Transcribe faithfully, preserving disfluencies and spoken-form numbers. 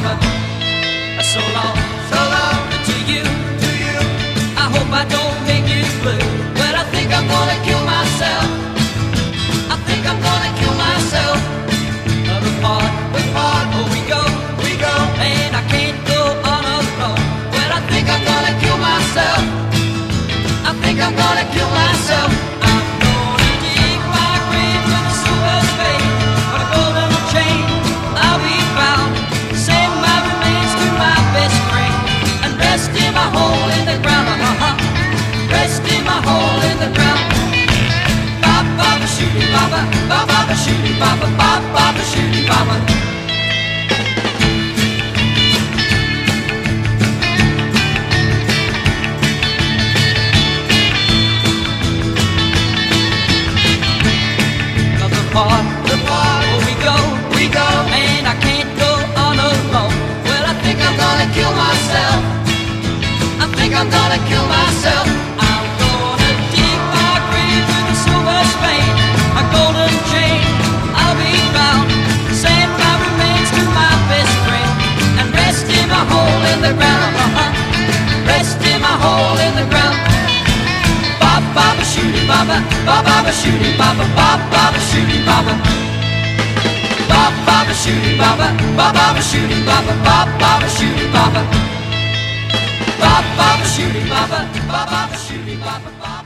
baba. So long, so long to you, to you. I hope I don't make you blue. Well, I think I'm gonna kill myself. I think I'm gonna kill myself. The part, the part, oh we go, we go, and I can't go on alone. Well, I think I'm gonna kill myself. I think I'm gonna kill myself. I'm gonna dig my grave with a silver spade, on a golden chain I'll be found. Send my remains to my best friend, and rest in my hole in the ground. Uh-huh. Rest in my hole in the ground. Bop, bop, shooty, baba, bop, bop, shooty, baba, bop, bop, shooty, baba. Part, the part, oh we go, we go, and I can't go on alone. Well, I think I'm gonna kill myself. I think I'm gonna kill myself. I'm gonna dig my grave with a silver spade, a golden chain I'll be found. Send my remains to my best friend, and rest in my hole in the ground. Uh-huh. Rest in my hole in the ground. Bop, bop, shooty, baba, bop, bop, shooty, baba, bop, bop, shooty, baba. Bop, bop, shooty, baba, bop, bop, shooty, baba, bop, bop, shooty, baba. Bop, bop, shooty, baba, bop, bop, shooty, baba, bop.